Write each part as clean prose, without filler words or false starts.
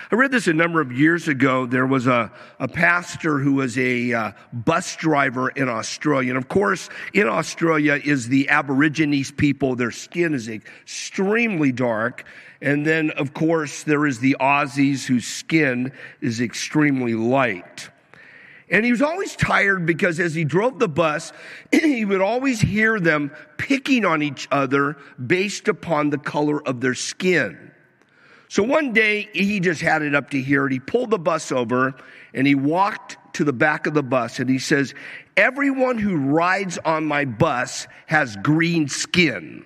I read this a number of years ago. There was a pastor who was a bus driver in Australia. And of course, in Australia is the Aborigines people. Their skin is extremely dark. And then, of course, there is the Aussies whose skin is extremely light. And he was always tired because as he drove the bus, he would always hear them picking on each other based upon the color of their skin. So one day, he just had it up to here, and he pulled the bus over, and he walked to the back of the bus, and he says, "Everyone who rides on my bus has green skin."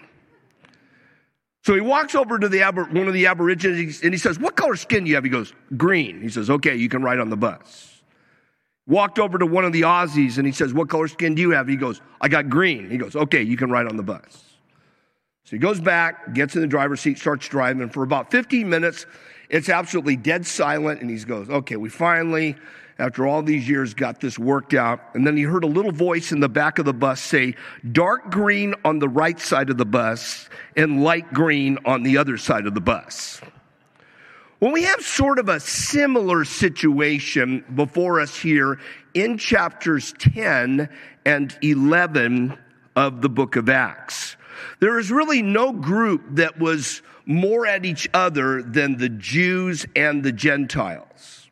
So he walks over to one of the Aborigines, and he says, "What color skin do you have?" He goes, "Green." He says, "Okay, you can ride on the bus." Walked over to one of the Aussies, and he says, "What color skin do you have?" He goes, "I got green." He goes, "Okay, you can ride on the bus." So he goes back, gets in the driver's seat, starts driving. And for about 15 minutes, it's absolutely dead silent. And he goes, "Okay, we finally, after all these years, got this worked out." And then he heard a little voice in the back of the bus say, "Dark green on the right side of the bus and light green on the other side of the bus." Well, we have sort of a similar situation before us here in chapters 10 and 11 of the book of Acts. There is really no group that was more at each other than the Jews and the Gentiles.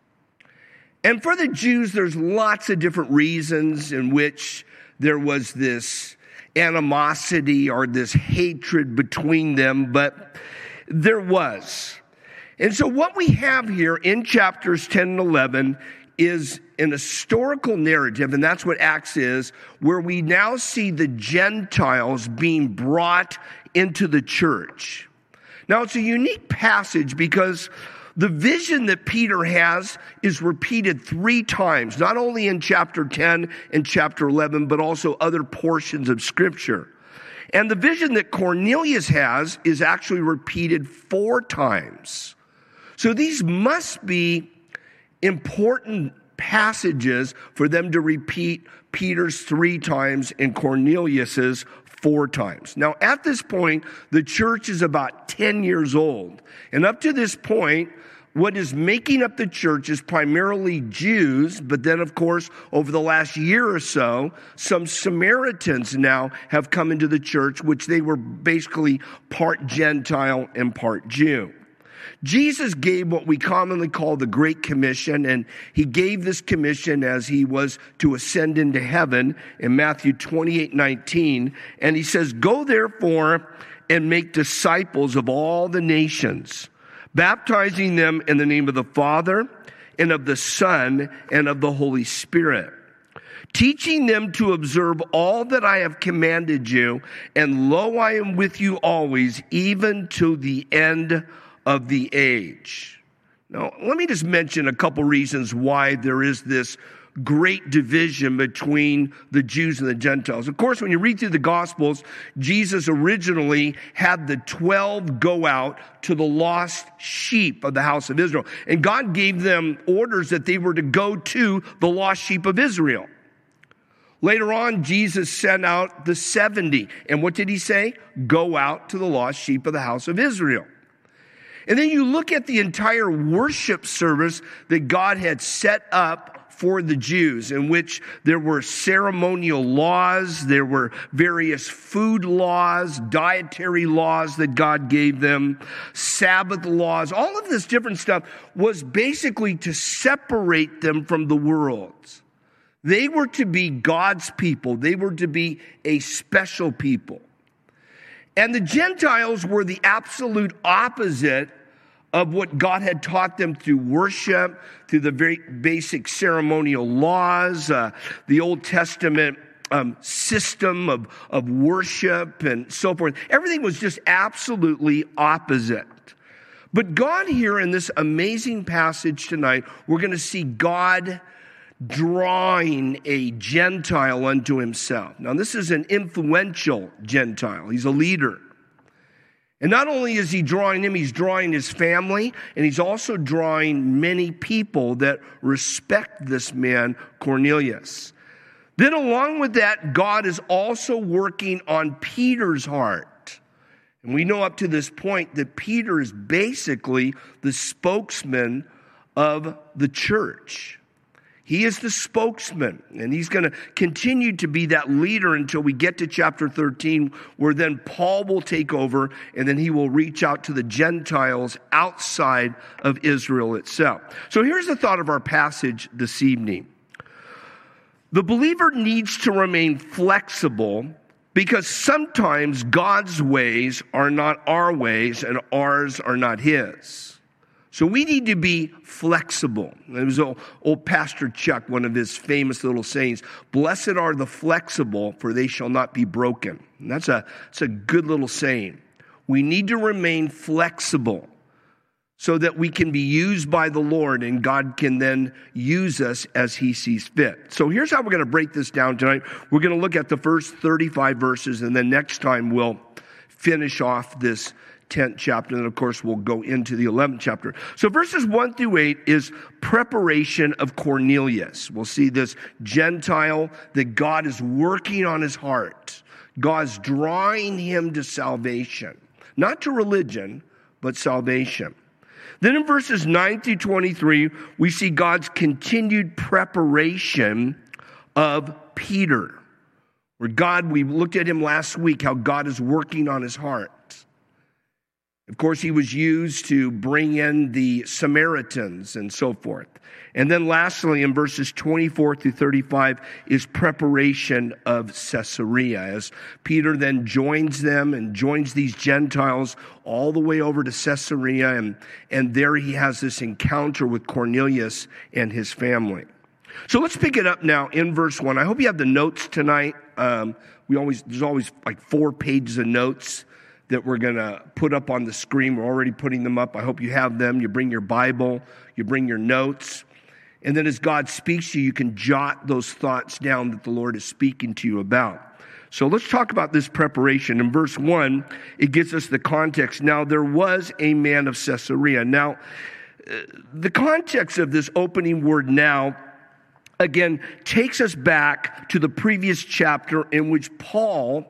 And for the Jews, there's lots of different reasons in which there was this animosity or this hatred between them, but there was. And so what we have here in chapters 10 and 11 is an historical narrative, and that's what Acts is, where we now see the Gentiles being brought into the church. Now, it's a unique passage because the vision that Peter has is repeated 3 times, not only in chapter 10 and chapter 11, but also other portions of Scripture. And the vision that Cornelius has is actually repeated 4 times. So these must be important passages for them to repeat Peter's 3 times and Cornelius's 4 times. Now, at this point, the church is about 10 years old. And up to this point, what is making up the church is primarily Jews, but then, of course, over the last year or so, some Samaritans now have come into the church, which they were basically part Gentile and part Jew. Jesus gave what we commonly call the Great Commission, and he gave this commission as he was to ascend into heaven in Matthew 28:19. And he says, "Go therefore and make disciples of all the nations, baptizing them in the name of the Father and of the Son and of the Holy Spirit, teaching them to observe all that I have commanded you. And lo, I am with you always, even to the end of the age." Now, let me just mention a couple reasons why there is this great division between the Jews and the Gentiles. Of course, when you read through the Gospels, Jesus originally had the 12 go out to the lost sheep of the house of Israel. And God gave them orders that they were to go to the lost sheep of Israel. Later on, Jesus sent out the 70. And what did he say? Go out to the lost sheep of the house of Israel. And then you look at the entire worship service that God had set up for the Jews, in which there were ceremonial laws, there were various food laws, dietary laws that God gave them, Sabbath laws. All of this different stuff was basically to separate them from the world. They were to be God's people. They were to be a special people. And the Gentiles were the absolute opposite of what God had taught them through worship, through the very basic ceremonial laws, the Old Testament system of worship and so forth. Everything was just absolutely opposite. But God here in this amazing passage tonight, we're going to see God drawing a Gentile unto himself. Now, this is an influential Gentile. He's a leader. And not only is he drawing him, he's drawing his family, and he's also drawing many people that respect this man, Cornelius. Then along with that, God is also working on Peter's heart. And we know up to this point that Peter is basically the spokesman of the church. He is the spokesman, and he's going to continue to be that leader until we get to chapter 13, where then Paul will take over, and then he will reach out to the Gentiles outside of Israel itself. So here's the thought of our passage this evening. The believer needs to remain flexible because sometimes God's ways are not our ways and ours are not his. So we need to be flexible. It was old Pastor Chuck, one of his famous little sayings, "Blessed are the flexible, for they shall not be broken." And that's a good little saying. We need to remain flexible so that we can be used by the Lord and God can then use us as he sees fit. So here's how we're going to break this down tonight. We're going to look at the first 35 verses, and then next time we'll finish off this 10th chapter, and of course we'll go into the 11th chapter. So verses 1 through 8 is preparation of Cornelius. We'll see this Gentile that God is working on his heart. God's drawing him to salvation, not to religion, but salvation. Then in verses 9 through 23, we see God's continued preparation of Peter. We looked at him last week, how God is working on his heart. Of course, he was used to bring in the Samaritans and so forth. And then lastly, in verses 24 through 35 is preparation of Caesarea, as Peter then joins them and joins these Gentiles all the way over to Caesarea. And there he has this encounter with Cornelius and his family. So let's pick it up now in verse 1. I hope you have the notes tonight. There's always like 4 pages of notes that we're going to put up on the screen. We're already putting them up. I hope you have them. You bring your Bible, you bring your notes. And then as God speaks to you, you can jot those thoughts down that the Lord is speaking to you about. So let's talk about this preparation. In verse 1, it gives us the context. Now, there was a man of Caesarea. Now, the context of this opening word "now" again takes us back to the previous chapter in which Paul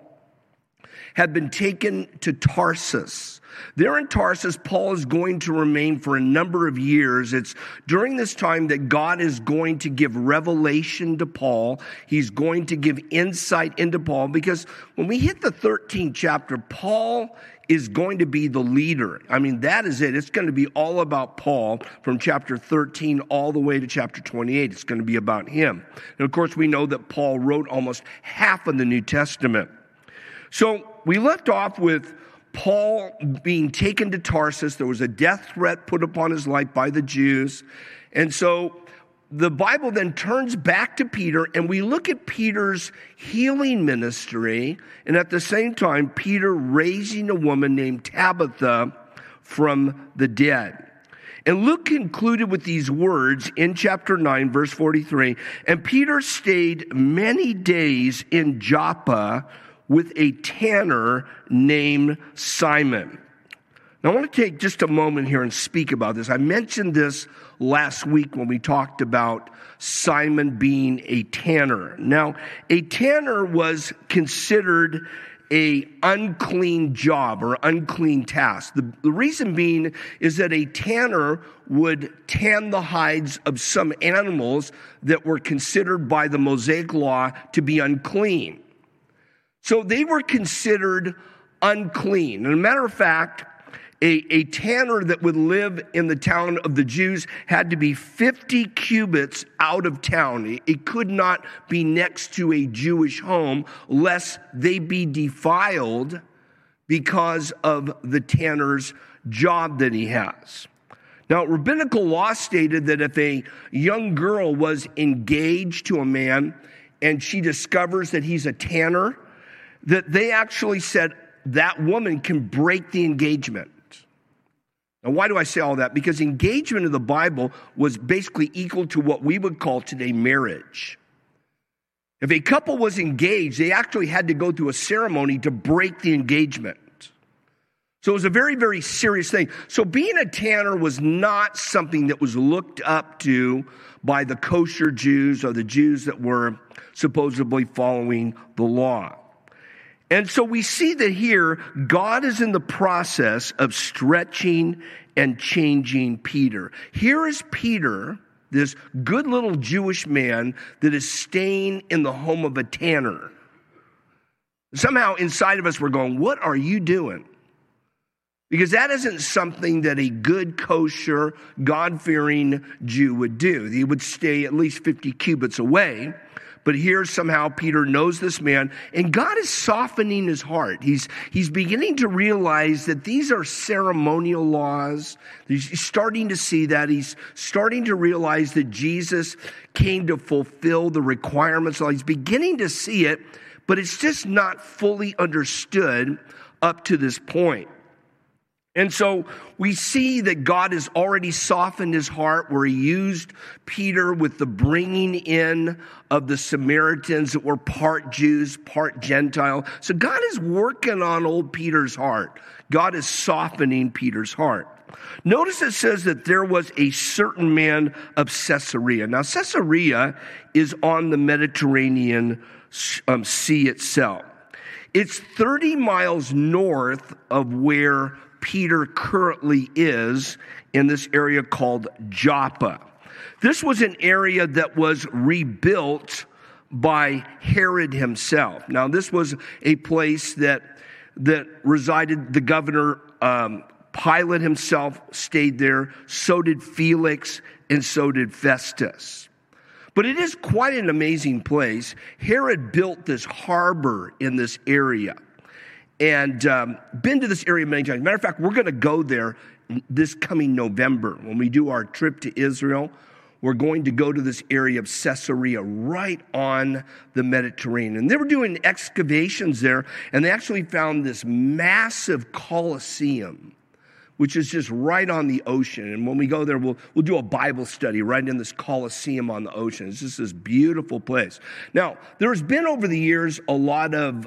had been taken to Tarsus. There in Tarsus, Paul is going to remain for a number of years. It's during this time that God is going to give revelation to Paul. He's going to give insight into Paul, because when we hit the 13th chapter, Paul is going to be the leader. I mean, that is it. It's going to be all about Paul from chapter 13 all the way to chapter 28. It's going to be about him. And of course, we know that Paul wrote almost half of the New Testament. So we left off with Paul being taken to Tarsus. There was a death threat put upon his life by the Jews. And so the Bible then turns back to Peter, and we look at Peter's healing ministry, and at the same time, Peter raising a woman named Tabitha from the dead. And Luke concluded with these words in chapter 9, verse 43, "And Peter stayed many days in Joppa with a tanner named Simon." Now, I want to take just a moment here and speak about this. I mentioned this last week when we talked about Simon being a tanner. Now, a tanner was considered a unclean job or unclean task. The reason being is that a tanner would tan the hides of some animals that were considered by the Mosaic law to be unclean. So they were considered unclean. And as a matter of fact, a tanner that would live in the town of the Jews had to be 50 cubits out of town. It could not be next to a Jewish home lest they be defiled because of the tanner's job that he has. Now, rabbinical law stated that if a young girl was engaged to a man and she discovers that he's a tanner, that they actually said that woman can break the engagement. Now, why do I say all that? Because engagement in the Bible was basically equal to what we would call today marriage. If a couple was engaged, they actually had to go through a ceremony to break the engagement. So it was a very, very serious thing. So being a tanner was not something that was looked up to by the kosher Jews or the Jews that were supposedly following the law. And so we see that here, God is in the process of stretching and changing Peter. Here is Peter, this good little Jewish man that is staying in the home of a tanner. Somehow inside of us we're going, what are you doing? Because that isn't something that a good, kosher, God-fearing Jew would do. He would stay at least 50 cubits away. But here somehow Peter knows this man, and God is softening his heart. He's beginning to realize that these are ceremonial laws. He's starting to see that. He's starting to realize that Jesus came to fulfill the requirements. He's beginning to see it, but it's just not fully understood up to this point. And so we see that God has already softened his heart, where he used Peter with the bringing in of the Samaritans that were part Jews, part Gentile. So God is working on old Peter's heart. God is softening Peter's heart. Notice it says that there was a certain man of Caesarea. Now, Caesarea is on the Mediterranean Sea itself. It's 30 miles north of where Peter currently is, in this area called Joppa. This was an area that was rebuilt by Herod himself. Now, this was a place that resided the governor. Pilate himself stayed there. So did Felix, and so did Festus. But it is quite an amazing place. Herod built this harbor in this area. And been to this area many times. Matter of fact, we're going to go there this coming November. When we do our trip to Israel, we're going to go to this area of Caesarea right on the Mediterranean. And they were doing excavations there, and they actually found this massive Colosseum, which is just right on the ocean. And when we go there, we'll do a Bible study right in this Colosseum on the ocean. It's just this beautiful place. Now, there's been over the years a lot of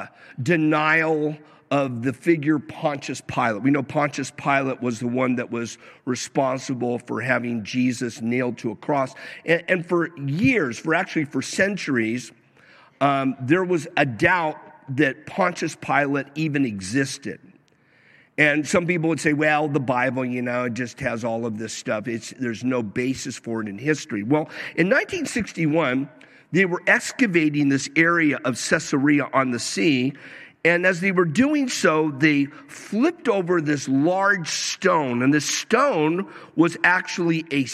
denial of the figure Pontius Pilate. We know Pontius Pilate was the one that was responsible for having Jesus nailed to a cross. And for years, for centuries, there was a doubt that Pontius Pilate even existed. And some people would say, well, the Bible, it just has all of this stuff. There's no basis for it in history. Well, in 1961, they were excavating this area of Caesarea on the sea. And as they were doing so, they flipped over this large stone. And this stone was actually a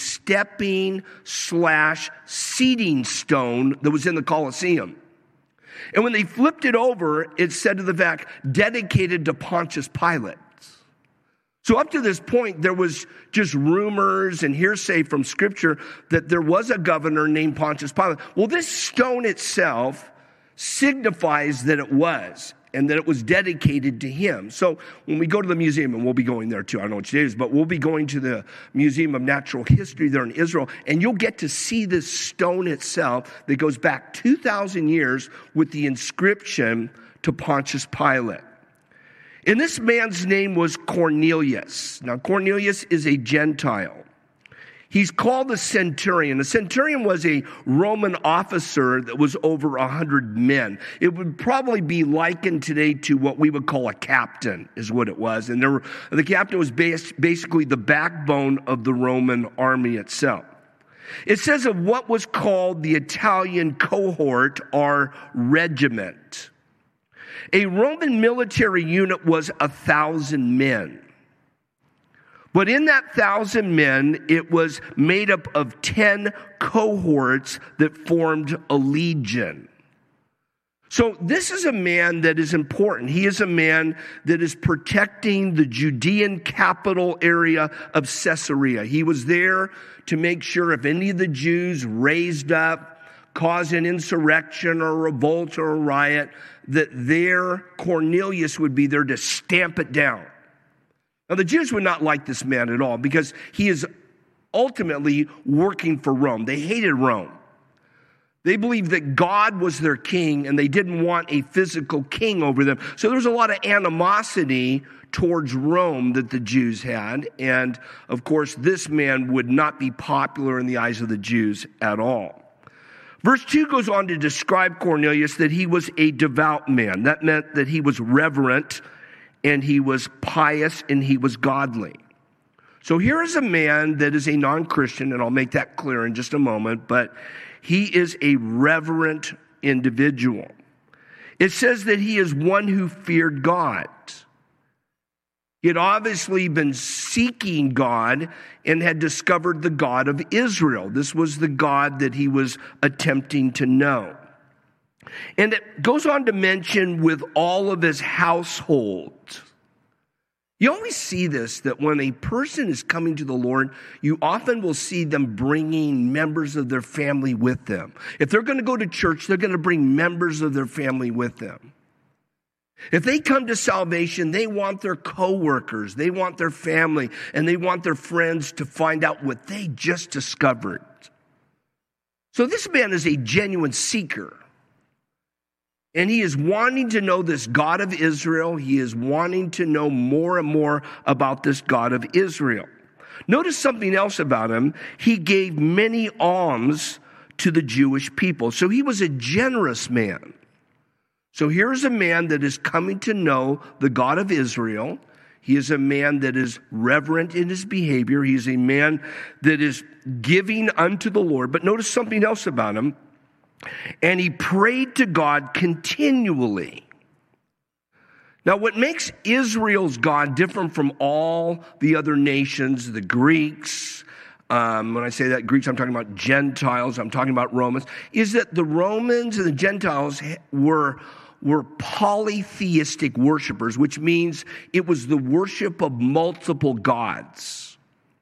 stepping/seating stone that was in the Colosseum. And when they flipped it over, it said to the back, dedicated to Pontius Pilate. So up to this point, there was just rumors and hearsay from Scripture that there was a governor named Pontius Pilate. Well, this stone itself signifies that it was, and that it was dedicated to him. So when we go to the museum, and we'll be going there too, I don't know which day it is, but we'll be going to the Museum of Natural History there in Israel, and you'll get to see this stone itself that goes back 2,000 years with the inscription to Pontius Pilate. And this man's name was Cornelius. Now, Cornelius is a Gentile. He's called a centurion. A centurion was a Roman officer that was over 100 men. It would probably be likened today to what we would call a captain, is what it was. And the captain was basically the backbone of the Roman army itself. It says of what was called the Italian cohort or regiment. A Roman military unit was 1,000 men. But in that 1,000 men, it was made up of 10 cohorts that formed a legion. So this is a man that is important. He is a man that is protecting the Judean capital area of Caesarea. He was there to make sure if any of the Jews raised up, caused an insurrection or a revolt or a riot, that their Cornelius would be there to stamp it down. Now, the Jews would not like this man at all because he is ultimately working for Rome. They hated Rome. They believed that God was their king and they didn't want a physical king over them. So there was a lot of animosity towards Rome that the Jews had. And, of course, this man would not be popular in the eyes of the Jews at all. Verse 2 goes on to describe Cornelius that he was a devout man. That meant that he was reverent and he was pious and he was godly. So here is a man that is a non-Christian, and I'll make that clear in just a moment, but he is a reverent individual. It says that he is one who feared God. He had obviously been seeking God and had discovered the God of Israel. This was the God that he was attempting to know. And it goes on to mention with all of his household. You always see this, that when a person is coming to the Lord, you often will see them bringing members of their family with them. If they're going to go to church, they're going to bring members of their family with them. If they come to salvation, they want their coworkers, they want their family, and they want their friends to find out what they just discovered. So this man is a genuine seeker. And he is wanting to know this God of Israel. He is wanting to know more and more about this God of Israel. Notice something else about him. He gave many alms to the Jewish people. So he was a generous man. So here's a man that is coming to know the God of Israel. He is a man that is reverent in his behavior. He is a man that is giving unto the Lord. But notice something else about him. And he prayed to God continually. Now, what makes Israel's God different from all the other nations, the Greeks, when I say that Greeks, I'm talking about Gentiles, I'm talking about Romans, is that the Romans and the Gentiles were polytheistic worshipers, which means it was the worship of multiple gods.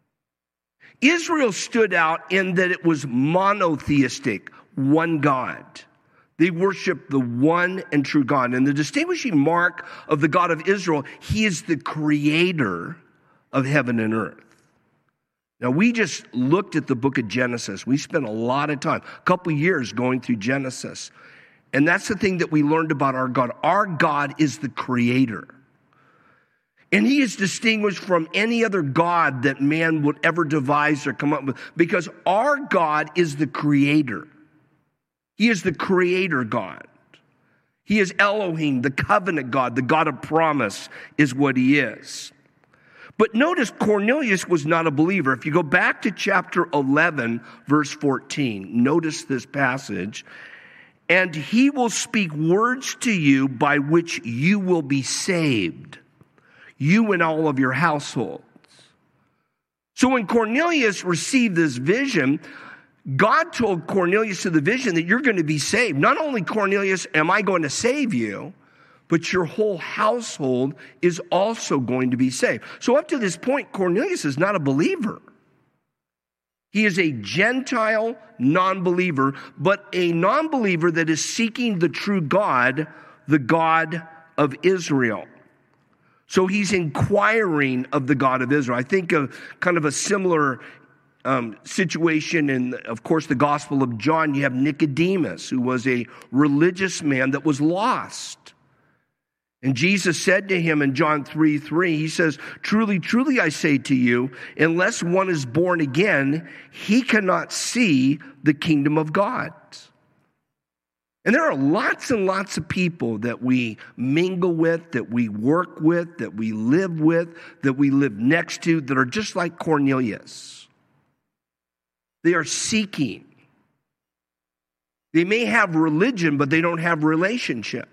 Israel stood out in that it was monotheistic, one God. They worship the one and true God. And the distinguishing mark of the God of Israel, he is the creator of heaven and earth. Now, we just looked at the book of Genesis. We spent a lot of time, a couple of years going through Genesis. And that's the thing that we learned about our God. Our God is the creator. And he is distinguished from any other God that man would ever devise or come up with, because our God is the creator. He is the creator God. He is Elohim, the covenant God, the God of promise is what he is. But notice Cornelius was not a believer. If you go back to chapter 11, verse 14, notice this passage. And he will speak words to you by which you will be saved, you and all of your households. So when Cornelius received this vision, God told Cornelius through the vision that you're going to be saved. Not only, Cornelius, am I going to save you, but your whole household is also going to be saved. So up to this point, Cornelius is not a believer. He is a Gentile non-believer, but a non-believer that is seeking the true God, the God of Israel. So he's inquiring of the God of Israel. I think of kind of a similar situation in, of course, the Gospel of John. You have Nicodemus, who was a religious man that was lost. And Jesus said to him in John 3:3, he says, "Truly, truly, I say to you, unless one is born again, he cannot see the kingdom of God." And there are lots and lots of people that we mingle with, that we work with, that we live next to, that are just like Cornelius. They are seeking. They may have religion, but they don't have relationship.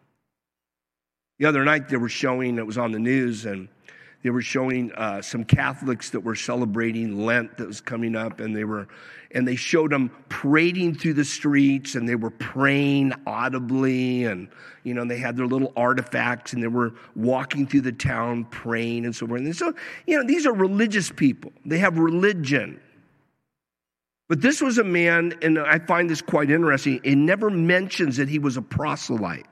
The other night they were showing, it was on the news, and they were showing some Catholics that were celebrating Lent that was coming up, and they showed them parading through the streets, and they were praying audibly, and they had their little artifacts, and they were walking through the town praying and so forth. And so, these are religious people. They have religion. But this was a man, and I find this quite interesting, it never mentions that he was a proselyte.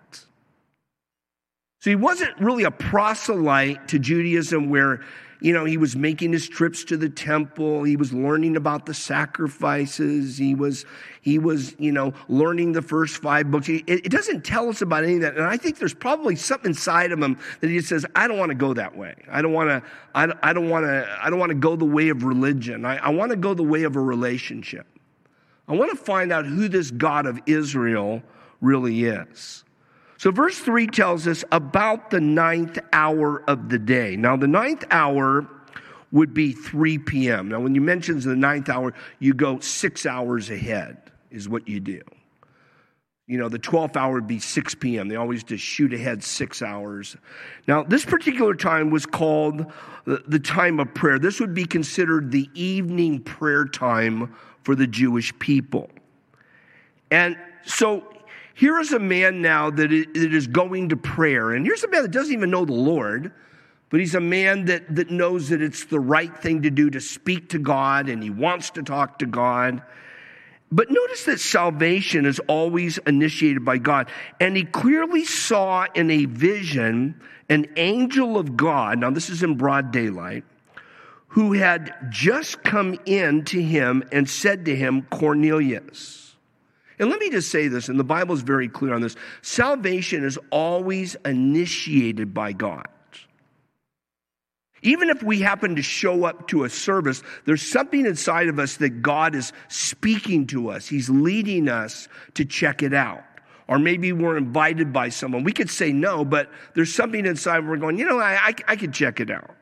So he wasn't really a proselyte to Judaism where, he was making his trips to the temple. He was learning about the sacrifices. He was learning the first 5 books. It doesn't tell us about any of that. And I think there's probably something inside of him that he says, I don't want to go that way. I don't want to go the way of religion. I want to go the way of a relationship. I want to find out who this God of Israel really is. So verse 3 tells us about the ninth hour of the day. Now, the ninth hour would be 3 p.m. Now, when you mention the ninth hour, you go 6 hours ahead is what you do. You know, the 12th hour would be 6 p.m. They always just shoot ahead 6 hours. Now, this particular time was called the time of prayer. This would be considered the evening prayer time for the Jewish people. And so here is a man now that is going to prayer. And here's a man that doesn't even know the Lord, but he's a man that knows that it's the right thing to do to speak to God, and he wants to talk to God. But notice that salvation is always initiated by God. And he clearly saw in a vision an angel of God, now this is in broad daylight, who had just come in to him and said to him, Cornelius. And let me just say this, and the Bible is very clear on this. Salvation is always initiated by God. Even if we happen to show up to a service, there's something inside of us that God is speaking to us. He's leading us to check it out. Or maybe we're invited by someone. We could say no, but there's something inside where we're going, I could check it out.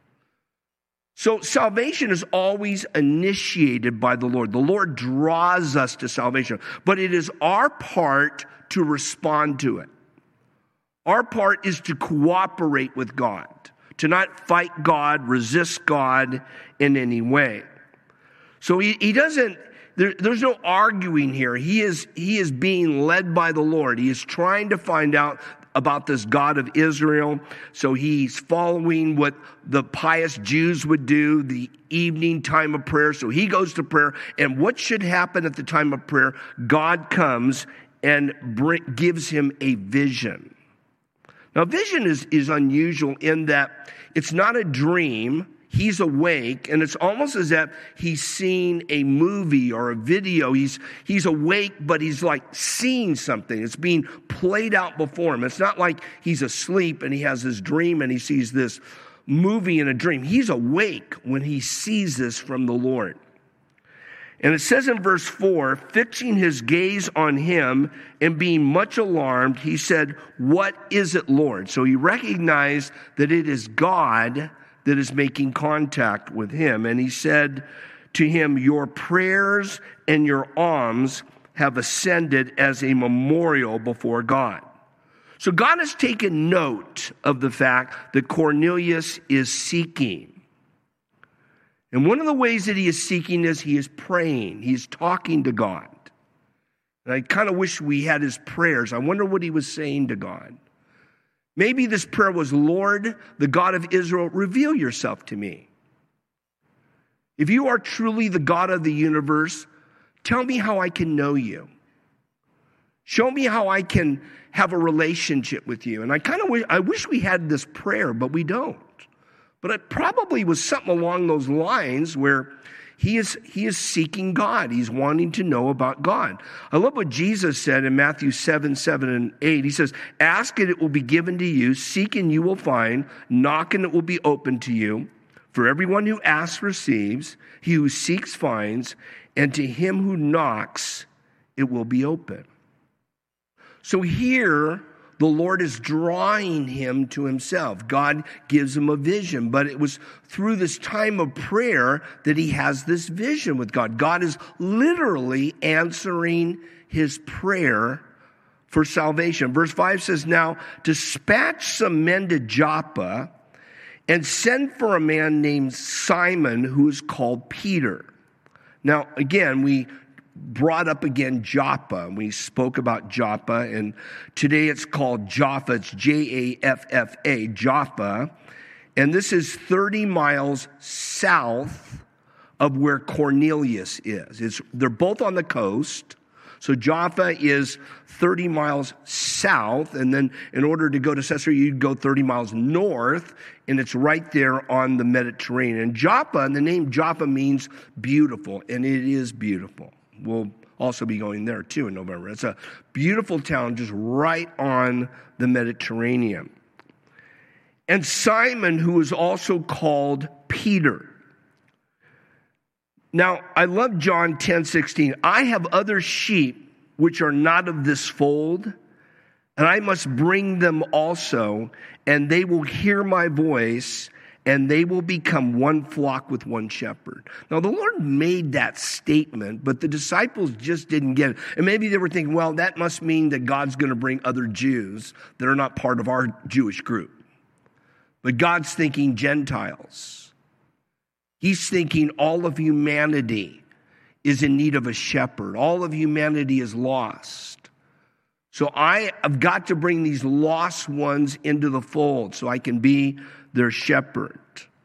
So salvation is always initiated by the Lord. The Lord draws us to salvation, but it is our part to respond to it. Our part is to cooperate with God, to not fight God, resist God in any way. So he doesn't, there's no arguing here. He is being led by the Lord. He is trying to find out about this God of Israel. So he's following what the pious Jews would do, the evening time of prayer. So he goes to prayer. And what should happen at the time of prayer? God comes and gives him a vision. Now, vision is unusual in that it's not a dream. He's awake, and it's almost as if he's seeing a movie or a video. He's awake, but he's like seeing something. It's being played out before him. It's not like he's asleep and he has this dream and he sees this movie in a dream. He's awake when he sees this from the Lord. And it says in verse 4, fixing his gaze on him and being much alarmed, he said, "What is it, Lord?" So he recognized that it is God that is making contact with him. And he said to him, "Your prayers and your alms have ascended as a memorial before God." So God has taken note of the fact that Cornelius is seeking. And one of the ways that he is seeking is he is praying. He's talking to God. And I kind of wish we had his prayers. I wonder what he was saying to God. Maybe this prayer was, "Lord, the God of Israel, reveal yourself to me. If you are truly the God of the universe, tell me how I can know you. Show me how I can have a relationship with you." And I wish we had this prayer, but we don't. But it probably was something along those lines where he is seeking God. He's wanting to know about God. I love what Jesus said in Matthew 7 and 8. He says, "Ask and it will be given to you. Seek and you will find. Knock and it will be opened to you. For everyone who asks receives. He who seeks finds. And to him who knocks, it will be open." So here, the Lord is drawing him to himself. God gives him a vision, but it was through this time of prayer that he has this vision with God. God is literally answering his prayer for salvation. Verse 5 says, "Now dispatch some men to Joppa and send for a man named Simon who is called Peter." Now, again, we brought up again Joppa. We spoke about Joppa, and today it's called Jaffa. It's Jaffa, Joppa. And this is 30 miles south of where Cornelius is. They're both on the coast. So Jaffa is 30 miles south, and then in order to go to Caesarea, you'd go 30 miles north, and it's right there on the Mediterranean. And Joppa, and the name Joppa means beautiful, and it is beautiful. We'll also be going there too in November. It's a beautiful town just right on the Mediterranean. And Simon, who is also called Peter. Now, I love John 10:16. I have other sheep which are not of this fold, and I must bring them also, and they will hear my voice, and they will become one flock with one shepherd. Now, the Lord made that statement, but the disciples just didn't get it. And maybe they were thinking, well, that must mean that God's going to bring other Jews that are not part of our Jewish group. But God's thinking Gentiles. He's thinking all of humanity is in need of a shepherd. All of humanity is lost. So I have got to bring these lost ones into the fold so I can be their shepherd.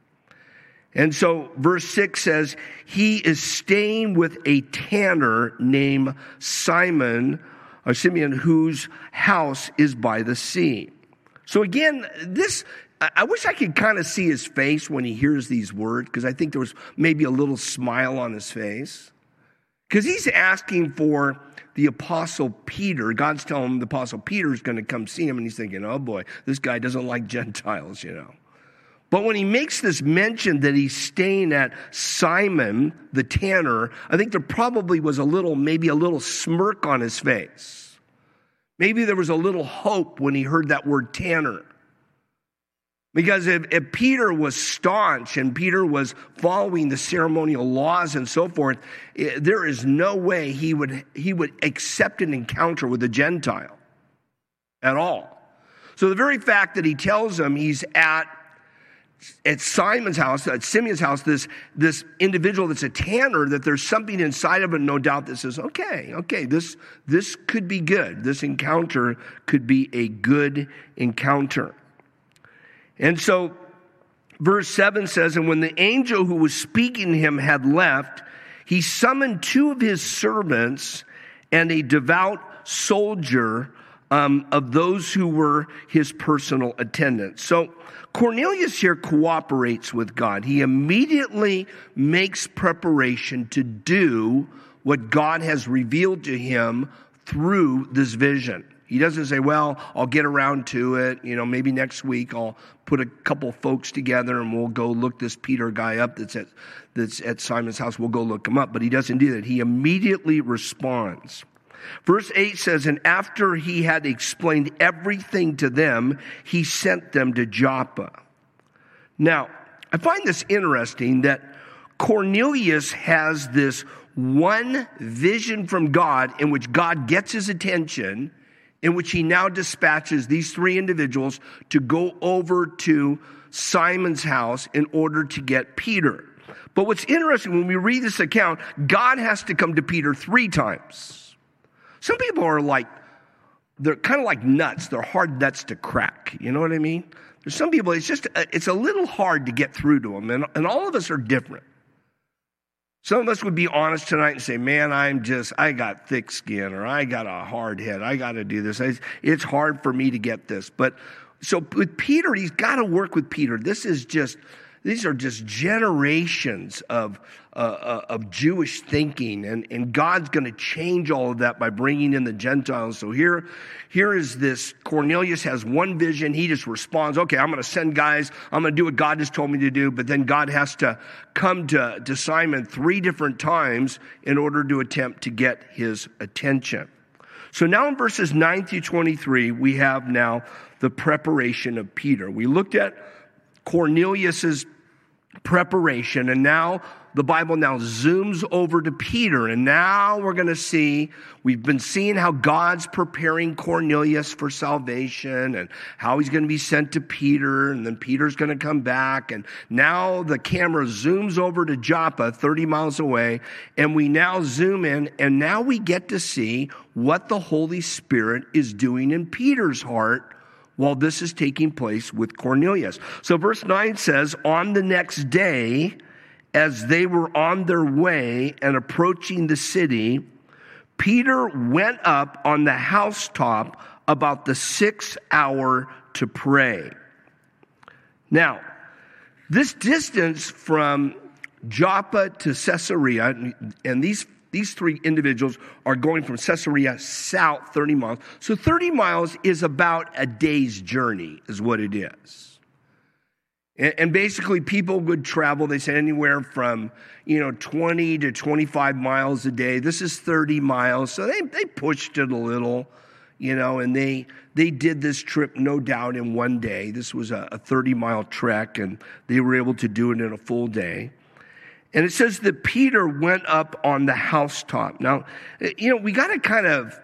And so verse 6 says, he is staying with a tanner named Simeon, whose house is by the sea. So again, I wish I could kind of see his face when he hears these words, because I think there was maybe a little smile on his face. Because he's asking for the Apostle Peter. God's telling him the Apostle Peter is going to come see him, and he's thinking, oh boy, this guy doesn't like Gentiles, But when he makes this mention that he's staying at Simon, the tanner, I think there probably was maybe a little smirk on his face. Maybe there was a little hope when he heard that word tanner. Because if Peter was staunch and Peter was following the ceremonial laws and so forth, there is no way he would accept an encounter with a Gentile at all. So the very fact that he tells him he's at Simon's house, at Simeon's house, this individual that's a tanner, that there's something inside of him, no doubt, that says, okay, this could be good. This encounter could be a good encounter. And so verse 7 says, and when the angel who was speaking to him had left, he summoned 2 of his servants and a devout soldier of those who were his personal attendants. So Cornelius here cooperates with God. He immediately makes preparation to do what God has revealed to him through this vision. He doesn't say, well, I'll get around to it. Maybe next week I'll put a couple folks together and we'll go look this Peter guy up that's at Simon's house. We'll go look him up. But he doesn't do that. He immediately responds. Verse 8 says, and after he had explained everything to them, he sent them to Joppa. Now, I find this interesting that Cornelius has this one vision from God in which God gets his attention, in which he now dispatches these 3 individuals to go over to Simon's house in order to get Peter. But what's interesting, when we read this account, God has to come to Peter 3 times. Some people are they're kind of like nuts. They're hard nuts to crack. You know what I mean? There's some people, it's a little hard to get through to them. And all of us are different. Some of us would be honest tonight and say, man, I got thick skin, or I got a hard head. I got to do this. It's hard for me to get this. But so with Peter, he's got to work with Peter. These are just generations of Jewish thinking, and God's going to change all of that by bringing in the Gentiles. So here is this. Cornelius has one vision. He just responds, okay, I'm going to send guys. I'm going to do what God has told me to do. But then God has to come to Simon 3 different times in order to attempt to get his attention. So now in verses 9 through 23, we have now the preparation of Peter. We looked at Cornelius's preparation, and now the Bible now zooms over to Peter, and now we're going to see, we've been seeing how God's preparing Cornelius for salvation and how he's going to be sent to Peter, and then Peter's going to come back, and now the camera zooms over to Joppa, 30 miles away, and we now zoom in, and now we get to see what the Holy Spirit is doing in Peter's heart while this is taking place with Cornelius. So verse 9 says, on the next day, as they were on their way and approaching the city, Peter went up on the housetop about the 6th hour to pray. Now, this distance from Joppa to Caesarea, and these 3 individuals are going from Caesarea south 30 miles. So 30 miles is about a day's journey is what it is. And basically people would travel, they said anywhere from, 20 to 25 miles a day. This is 30 miles. So they pushed it a little, and they did this trip, no doubt, in one day. This was a 30-mile trek, and they were able to do it in a full day. And it says that Peter went up on the housetop. Now, we got to kind of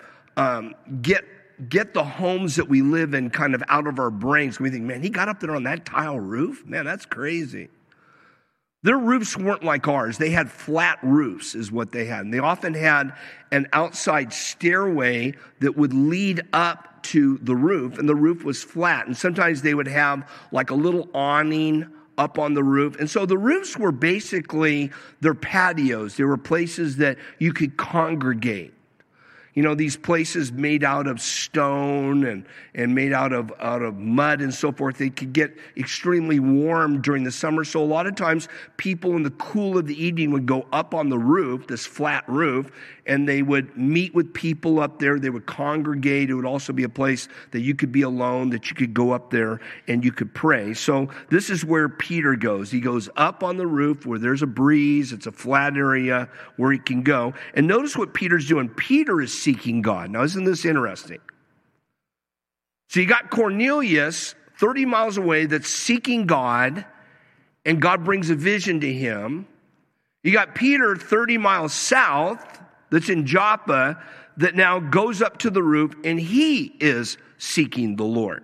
get the homes that we live in kind of out of our brains. We think, man, he got up there on that tile roof? Man, that's crazy. Their roofs weren't like ours. They had flat roofs is what they had. And they often had an outside stairway that would lead up to the roof, and the roof was flat. And sometimes they would have like a little awning up on the roof. And so the roofs were basically their patios. They were places that you could congregate. These places made out of stone and made out of mud and so forth, they could get extremely warm during the summer. So a lot of times people in the cool of the evening would go up on the roof, this flat roof, and they would meet with people up there. They would congregate. It would also be a place that you could be alone, that you could go up there and you could pray. So this is where Peter goes. He goes up on the roof where there's a breeze. It's a flat area where he can go. And notice what Peter's doing. Peter is seeking God. Now, isn't this interesting? So you got Cornelius 30 miles away that's seeking God, and God brings a vision to him. You got Peter 30 miles south that's in Joppa that now goes up to the roof, and he is seeking the Lord.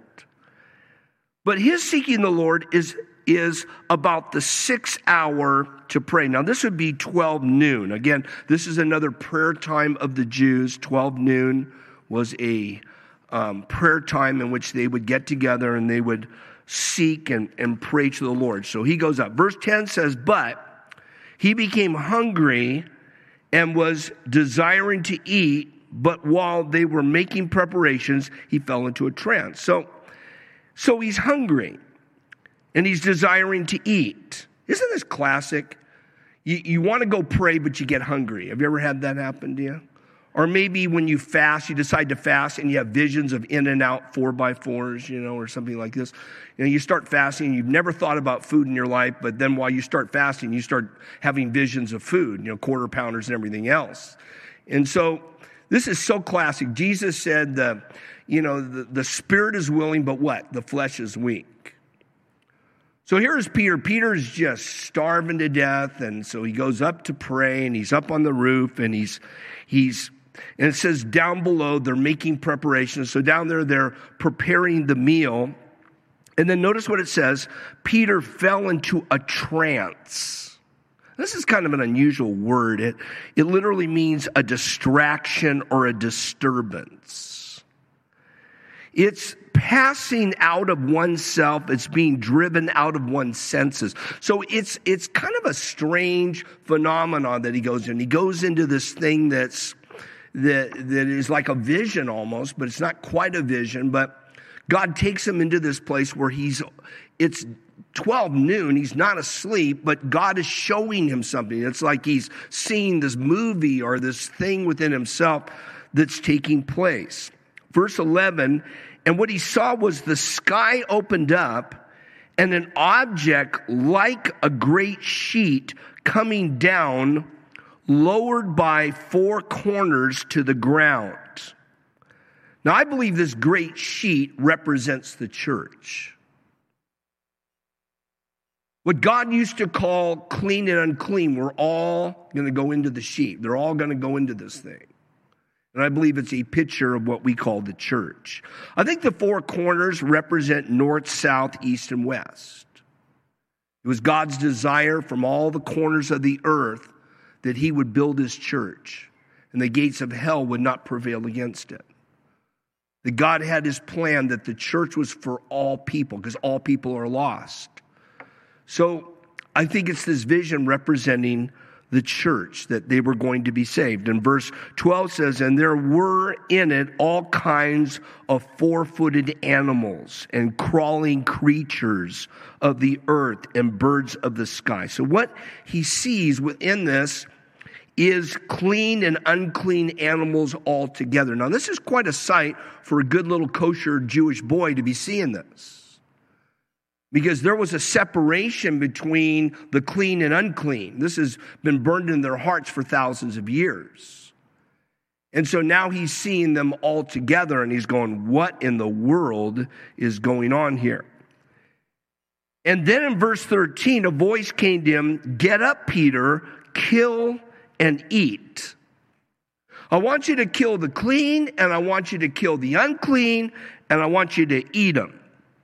But his seeking the Lord is about the 6th hour to pray. Now, this would be 12 noon. Again, this is another prayer time of the Jews. 12 noon was a prayer time in which they would get together and they would seek and pray to the Lord. So he goes up. Verse 10 says, but he became hungry and was desiring to eat, but while they were making preparations, he fell into a trance. So he's hungry. And he's desiring to eat. Isn't this classic? You want to go pray, but you get hungry. Have you ever had that happen to you? Or maybe when you fast, you decide to fast and you have visions of In-N-Out 4x4s, or something like this. You start fasting, you've never thought about food in your life, but then while you start fasting, you start having visions of food, quarter pounders and everything else. And so this is so classic. Jesus said the spirit is willing, but what? The flesh is weak. So here's Peter. Peter's just starving to death, and so he goes up to pray, and he's up on the roof, and he's and it says down below they're making preparations. So down there they're preparing the meal, and then notice what it says. Peter fell into a trance. This is kind of an unusual word. It literally means a distraction or a disturbance. It's passing out of oneself. It's being driven out of one's senses. So it's kind of a strange phenomenon that he goes in. He goes into this thing that is like a vision almost, but it's not quite a vision. But God takes him into this place where it's 12 noon. He's not asleep, but God is showing him something. It's like he's seeing this movie or this thing within himself that's taking place. Verse 11, and what he saw was the sky opened up and an object like a great sheet coming down, lowered by 4 corners to the ground. Now, I believe this great sheet represents the church. What God used to call clean and unclean, we're all going to go into the sheet. They're all going to go into this thing. And I believe it's a picture of what we call the church. I think the 4 corners represent north, south, east, and west. It was God's desire from all the corners of the earth that he would build his church, and the gates of hell would not prevail against it. That God had his plan that the church was for all people, because all people are lost. So I think it's this vision representing the church, that they were going to be saved. And verse 12 says, and there were in it all kinds of 4-footed animals and crawling creatures of the earth and birds of the sky. So what he sees within this is clean and unclean animals all together. Now, this is quite a sight for a good little kosher Jewish boy to be seeing this. because there was a separation between the clean and unclean. This has been burned in their hearts for thousands of years. And so now he's seeing them all together and he's going, what in the world is going on here? And then in verse 13, a voice came to him, "Get up, Peter, kill and eat." I want you to kill the clean, and I want you to kill the unclean, and I want you to eat them.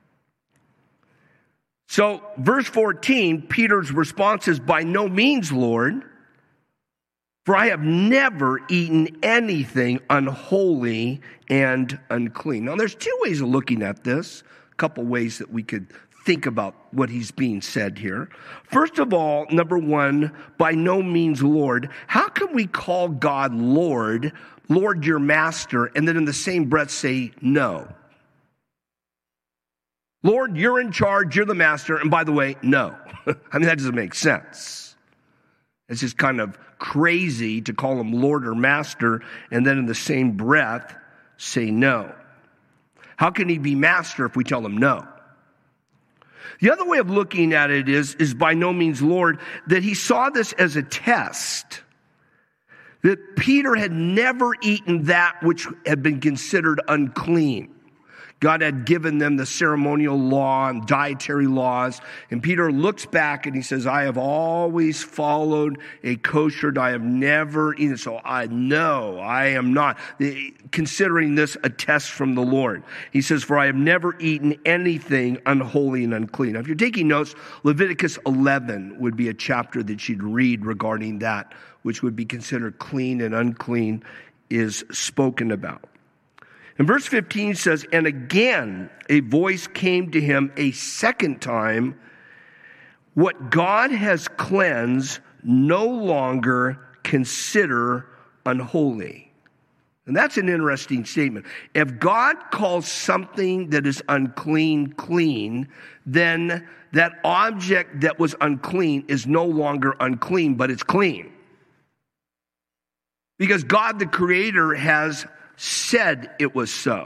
So, verse 14, Peter's response is, "By no means, Lord, for I have never eaten anything unholy and unclean." Now, there's two ways of looking at this, a couple ways that we could think about what he's being said here. First of all, number one, by no means, Lord. How can we call God Lord, Lord your master, and then in the same breath say no? Lord, you're in charge, you're the master, and by the way, no. I mean, that doesn't make sense. It's just kind of crazy to call him Lord or master, and then in the same breath say no. How can he be master if we tell him no? The other way of looking at it is by no means Lord, that he saw this as a test. That Peter had never eaten that which had been considered unclean. God had given them the ceremonial law and dietary laws. And Peter looks back and he says, I have always followed a kosher diet. I have never eaten. So I know I am not considering this a test from the Lord. He says, for I have never eaten anything unholy and unclean. Now, if you're taking notes, Leviticus 11 would be a chapter that you'd read regarding that, which would be considered clean and unclean is spoken about. And verse 15 says, and again a voice came to him a second time, what God has cleansed, no longer consider unholy. And that's an interesting statement. If God calls something that is unclean, clean, then that object that was unclean is no longer unclean, but it's clean. Because God, the Creator, has said it was so.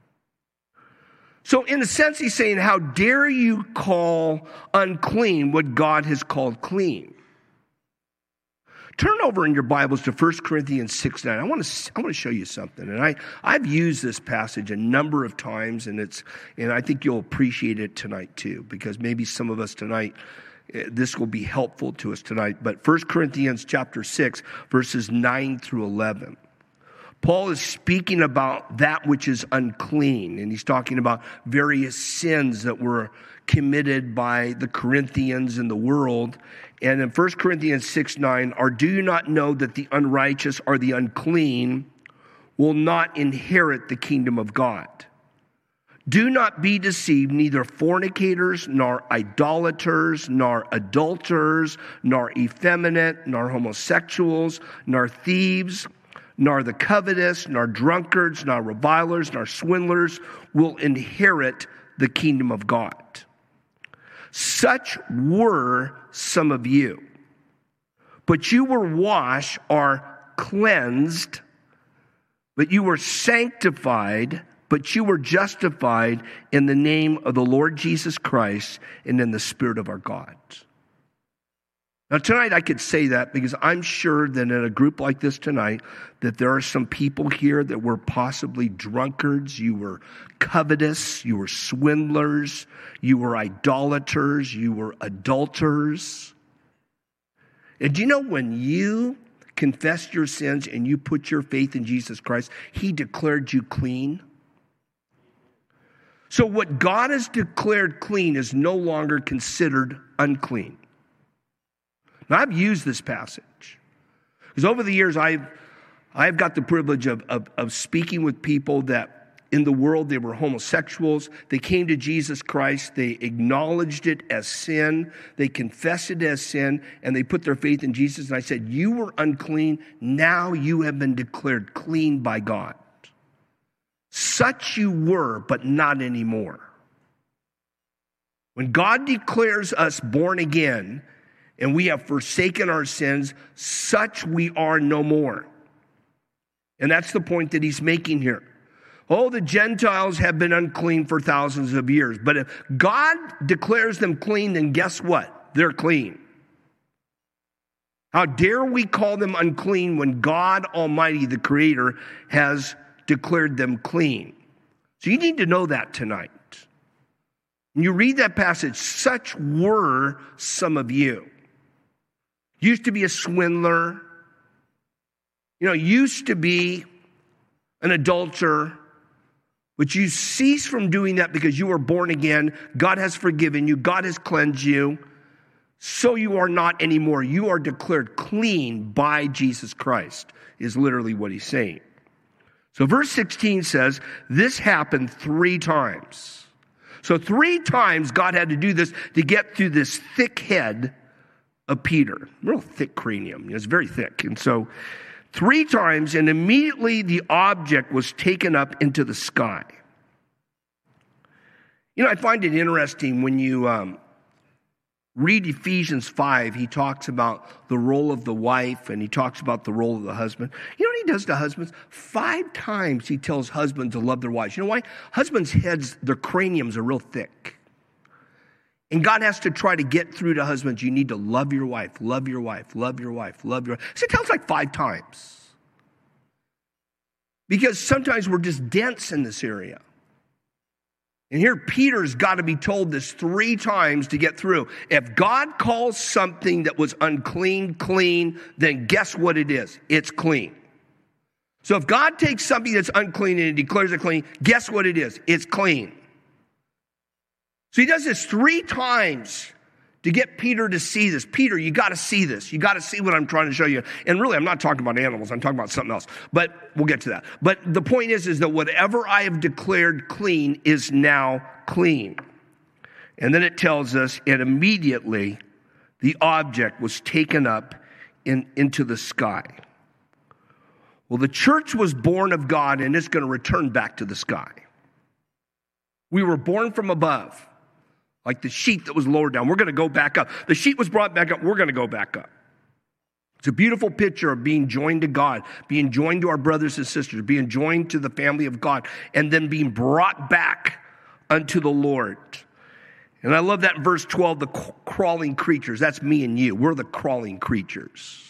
So in a sense, he's saying, how dare you call unclean what God has called clean? Turn over in your Bibles to 1 Corinthians 6:9. I want to show you something. And I've used this passage a number of times, and I think you'll appreciate it tonight too, because maybe some of us tonight, this will be helpful to us tonight. But 1 Corinthians chapter 6, verses 9 through 11. Paul is speaking about that which is unclean, and he's talking about various sins that were committed by the Corinthians in the world. And in 1 Corinthians 6:9, or do you not know that the unrighteous or the unclean will not inherit the kingdom of God? Do not be deceived, neither fornicators, nor idolaters, nor adulterers, nor effeminate, nor homosexuals, nor thieves, nor the covetous, nor drunkards, nor revilers, nor swindlers will inherit the kingdom of God. Such were some of you. But you were washed or cleansed, but you were sanctified, but you were justified in the name of the Lord Jesus Christ and in the Spirit of our God. Now, tonight I could say that because I'm sure that in a group like this tonight, that there are some people here that were possibly drunkards, you were covetous, you were swindlers, you were idolaters, you were adulterers. And do you know when you confessed your sins and you put your faith in Jesus Christ, He declared you clean? So what God has declared clean is no longer considered unclean. Now, I've used this passage because over the years I've got the privilege of speaking with people that in the world they were homosexuals. They came to Jesus Christ. They acknowledged it as sin. They confessed it as sin, and they put their faith in Jesus. And I said, you were unclean. Now you have been declared clean by God. Such you were, but not anymore. When God declares us born again, and we have forsaken our sins, such we are no more. And that's the point that he's making here. Oh, the Gentiles have been unclean for thousands of years. But if God declares them clean, then guess what? They're clean. How dare we call them unclean when God Almighty, the Creator, has declared them clean? So you need to know that tonight. When you read that passage, such were some of you. Used to be a swindler. Used to be an adulterer. But you cease from doing that because you were born again. God has forgiven you. God has cleansed you. So you are not anymore. You are declared clean by Jesus Christ, is literally what he's saying. So verse 16 says, this happened 3 times. So 3 times God had to do this to get through this thick head of Peter. Real thick cranium. It's very thick. And so 3 times, and immediately the object was taken up into the sky. I find it interesting when you read Ephesians 5, he talks about the role of the wife and he talks about the role of the husband. You know what he does to husbands? 5 times he tells husbands to love their wives. You know why? Husbands' heads, their craniums are real thick. And God has to try to get through to husbands. You need to love your wife, love your wife, love your wife, love your wife. So it tells like 5 times. Because sometimes we're just dense in this area. And here Peter's got to be told this 3 times to get through. If God calls something that was unclean, clean, then guess what it is? It's clean. So if God takes something that's unclean and he declares it clean, guess what it is? It's clean. So he does this 3 times to get Peter to see this. Peter, you got to see this. You got to see what I'm trying to show you. And really, I'm not talking about animals. I'm talking about something else. But we'll get to that. But the point is that whatever I have declared clean is now clean. And then it tells us, and immediately the object was taken up into the sky. Well, the church was born of God, and it's going to return back to the sky. We were born from above. Like the sheet that was lowered down. We're going to go back up. The sheet was brought back up. We're going to go back up. It's a beautiful picture of being joined to God, being joined to our brothers and sisters, being joined to the family of God, and then being brought back unto the Lord. And I love that in verse 12, the crawling creatures. That's me and you. We're the crawling creatures.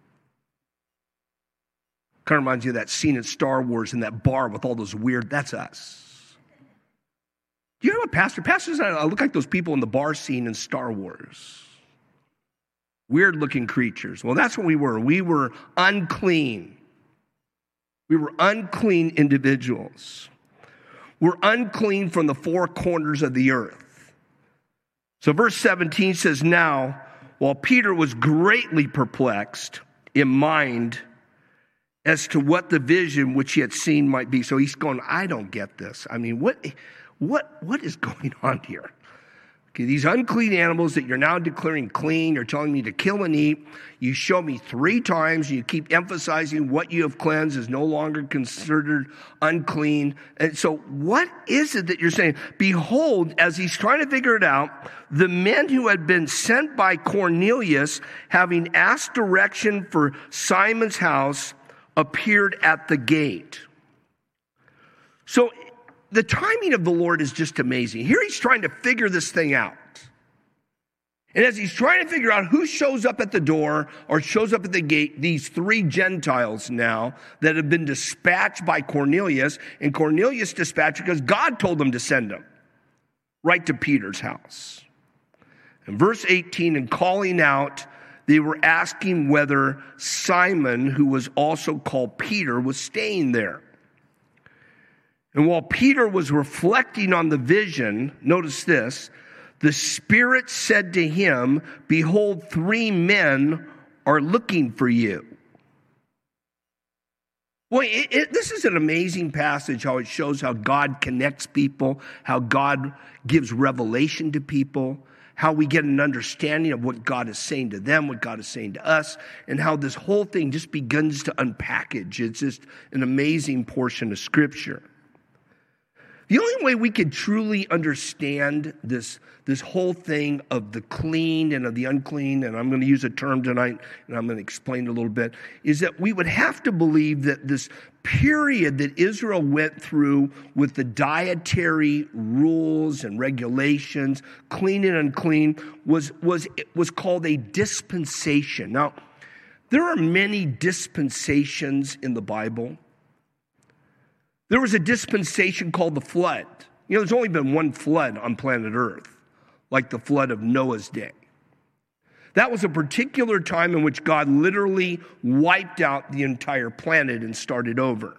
Kind of reminds you of that scene in Star Wars in that bar with all those weird, that's us. Do you know what pastors look like those people in the bar scene in Star Wars? Weird looking creatures. Well, that's what we were. We were unclean. We were unclean individuals. We're unclean from the 4 corners of the earth. So verse 17 says, now, while Peter was greatly perplexed in mind as to what the vision which he had seen might be. So he's going, I don't get this. I mean, what is going on here? Okay, these unclean animals that you're now declaring clean, you're telling me to kill and eat. You show me 3 times. You keep emphasizing what you have cleansed is no longer considered unclean. And so what is it that you're saying? Behold, as he's trying to figure it out, the men who had been sent by Cornelius, having asked direction for Simon's house, appeared at the gate. So the timing of the Lord is just amazing. Here he's trying to figure this thing out. And as he's trying to figure out who shows up at the door or shows up at the gate, these 3 Gentiles now that have been dispatched by Cornelius, and Cornelius dispatched because God told them to send them right to Peter's house. In verse 18, and calling out, they were asking whether Simon, who was also called Peter, was staying there. And while Peter was reflecting on the vision, notice this, the Spirit said to him, behold, 3 men are looking for you. Boy, this is an amazing passage, how it shows how God connects people, how God gives revelation to people, how we get an understanding of what God is saying to them, what God is saying to us, and how this whole thing just begins to unpackage. It's just an amazing portion of Scripture. The only way we could truly understand this whole thing of the clean and of the unclean, and I'm going to use a term tonight, and I'm going to explain it a little bit, is that we would have to believe that this period that Israel went through with the dietary rules and regulations, clean and unclean, was called a dispensation. Now, there are many dispensations in the Bible. There was a dispensation called the flood. There's only been one flood on planet Earth, like the flood of Noah's day. That was a particular time in which God literally wiped out the entire planet and started over.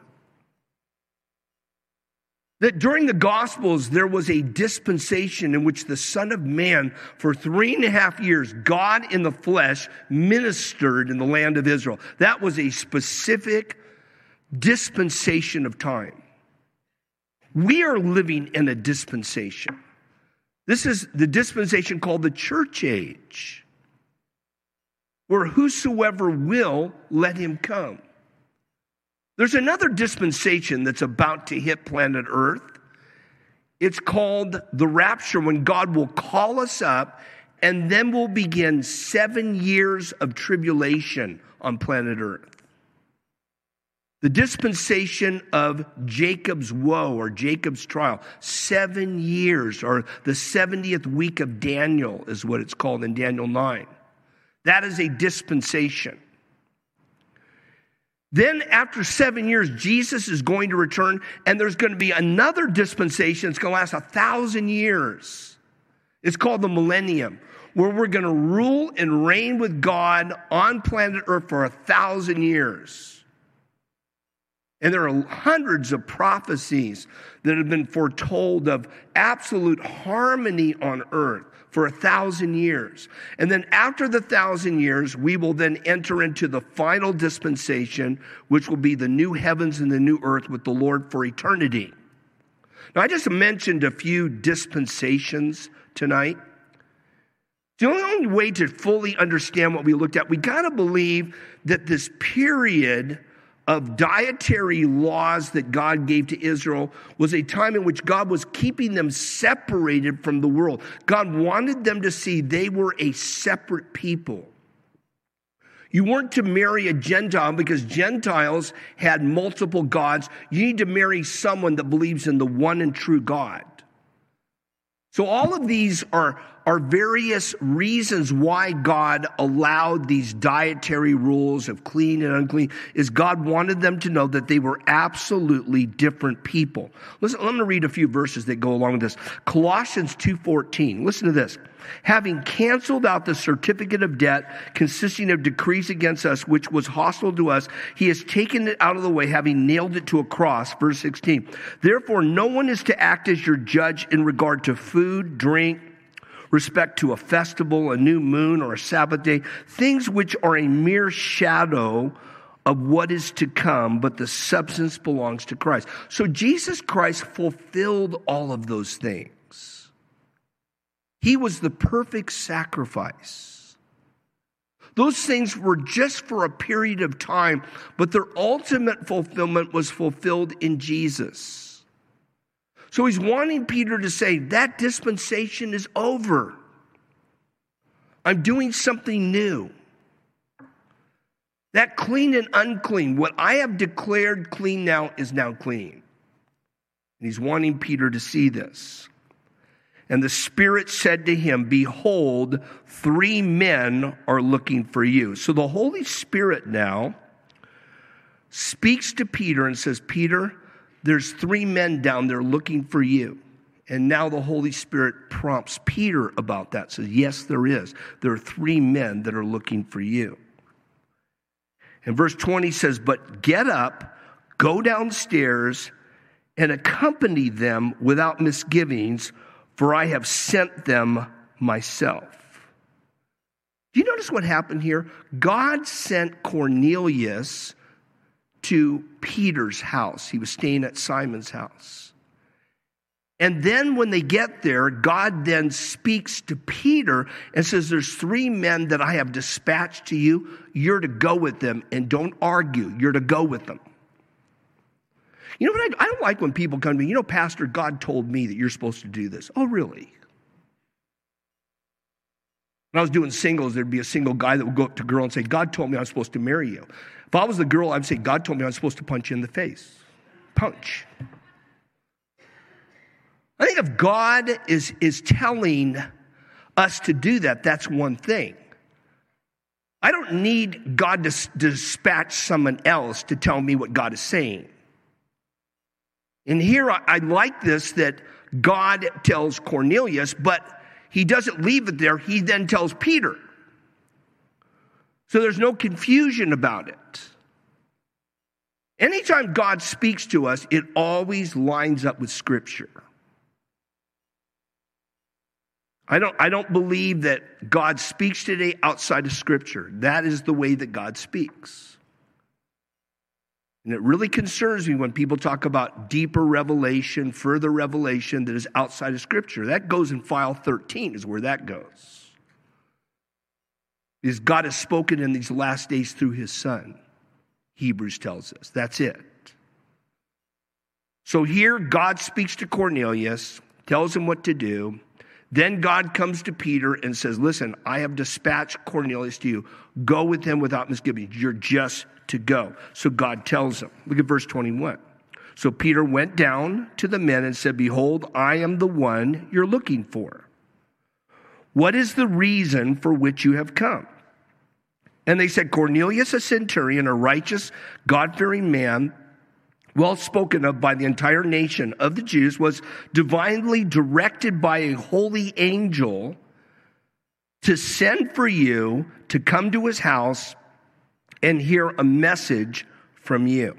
That during the Gospels, there was a dispensation in which the Son of Man, for 3.5 years, God in the flesh, ministered in the land of Israel. That was a specific dispensation of time. We are living in a dispensation. This is the dispensation called the church age, where whosoever will, let him come. There's another dispensation that's about to hit planet Earth. It's called the rapture, when God will call us up, and then we'll begin 7 years of tribulation on planet Earth. The dispensation of Jacob's woe or Jacob's trial, 7 years, or the 70th week of Daniel is what it's called in Daniel 9. That is a dispensation. Then after 7 years, Jesus is going to return, and there's going to be another dispensation. It's going to last 1,000 years. It's called the millennium, where we're going to rule and reign with God on planet Earth for 1,000 years. And there are hundreds of prophecies that have been foretold of absolute harmony on earth for 1,000 years. And then after the 1,000 years, we will then enter into the final dispensation, which will be the new heavens and the new earth with the Lord for eternity. Now, I just mentioned a few dispensations tonight. The only way to fully understand what we looked at, we got to believe that this period of dietary laws that God gave to Israel was a time in which God was keeping them separated from the world. God wanted them to see they were a separate people. You weren't to marry a Gentile because Gentiles had multiple gods. You need to marry someone that believes in the one and true God. So all of these are various reasons why God allowed these dietary rules of clean and unclean, is God wanted them to know that they were absolutely different people. Listen, I'm going to read a few verses that go along with this. Colossians 2:14. Listen to this. Having canceled out the certificate of debt consisting of decrees against us, which was hostile to us, he has taken it out of the way, having nailed it to a cross. Verse 16. Therefore, no one is to act as your judge in regard to food, drink, respect to a festival, a new moon, or a Sabbath day, things which are a mere shadow of what is to come, but the substance belongs to Christ. So Jesus Christ fulfilled all of those things. He was the perfect sacrifice. Those things were just for a period of time, but their ultimate fulfillment was fulfilled in Jesus. So he's wanting Peter to say, that dispensation is over. I'm doing something new. That clean and unclean, what I have declared clean now is now clean. And he's wanting Peter to see this. And the Spirit said to him, behold, 3 men are looking for you. So the Holy Spirit now speaks to Peter and says, Peter, there's 3 men down there looking for you. And now the Holy Spirit prompts Peter about that. Says, yes, there is. There are 3 men that are looking for you. And verse 20 says, but get up, go downstairs, and accompany them without misgivings, for I have sent them myself. Do you notice what happened here? God sent Cornelius to Peter's house. He was staying at Simon's house. And then when they get there, God then speaks to Peter and says, there's 3 men that I have dispatched to you. You're to go with them and don't argue. You're to go with them. You know what? I don't like when people come to me, Pastor, God told me that you're supposed to do this. Oh, really? When I was doing singles, there'd be a single guy that would go up to a girl and say, God told me I'm supposed to marry you. If I was the girl, I'd say, God told me I'm supposed to punch you in the face. Punch. I think if God is telling us to do that, that's one thing. I don't need God to dispatch someone else to tell me what God is saying. And here I like this, that God tells Cornelius, but he doesn't leave it there. He then tells Peter. So there's no confusion about it. Anytime God speaks to us, it always lines up with Scripture. I don't believe that God speaks today outside of Scripture. That is the way that God speaks. And it really concerns me when people talk about deeper revelation, further revelation that is outside of Scripture. That goes in file 13 is where that goes. Because God has spoken in these last days through his Son, Hebrews tells us. That's it. So here God speaks to Cornelius, tells him what to do. Then God comes to Peter and says, listen, I have dispatched Cornelius to you. Go with him without misgiving. You're just to go. So God tells him. Look at verse 21. So Peter went down to the men and said, behold, I am the one you're looking for. What is the reason for which you have come? And they said, Cornelius, a centurion, a righteous, God-fearing man, well spoken of by the entire nation of the Jews, was divinely directed by a holy angel to send for you to come to his house and hear a message from you.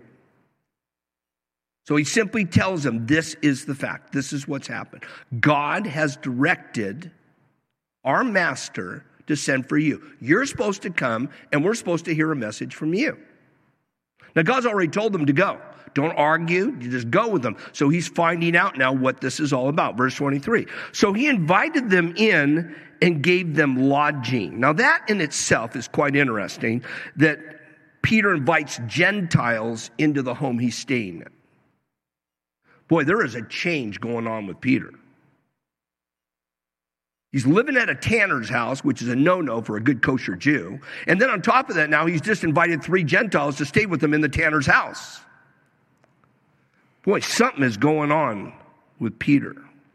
So he simply tells them, this is the fact. This is what's happened. God has directed our master to send for you. You're supposed to come, and we're supposed to hear a message from you. Now, God's already told them to go. Don't argue. You just go with them. So he's finding out now what this is all about. Verse 23. So he invited them in and gave them lodging. Now, that in itself is quite interesting, that Peter invites Gentiles into the home he's staying in. Boy, there is a change going on with Peter. He's living at a tanner's house, which is a no-no for a good kosher Jew. And then on top of that, now he's just invited 3 Gentiles to stay with him in the tanner's house. Boy, something is going on with Peter.